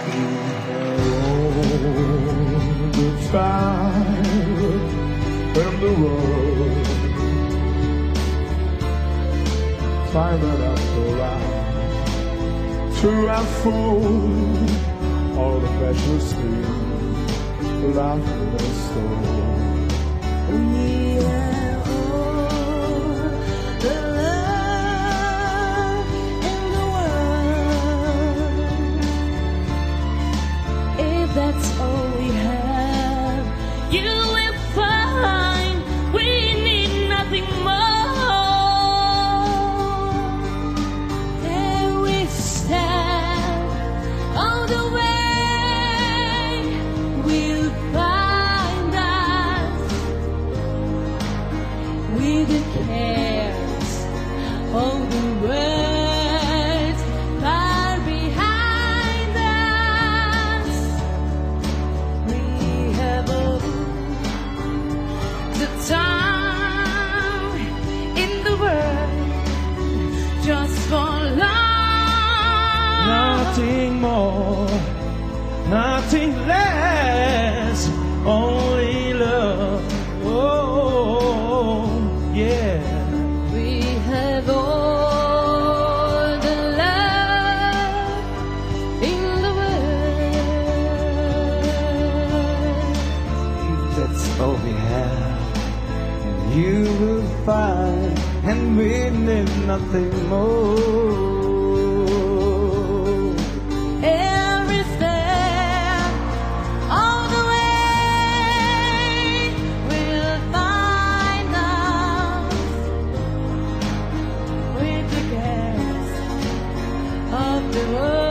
the time in the road, climbing up the line to unfold all the precious things life has stolen. We have all the love in the world. If that's all we have, you will find we need nothing more. There we stand on the way we'll find us with the cares of the world far behind us. We have all the time in the world just for love. Nothing more, nothing less, only love. Oh, yeah. We have all the love in the world. If that's all we have, and you will find, and we need nothing more. Every step of the way will find us with the cares of the world.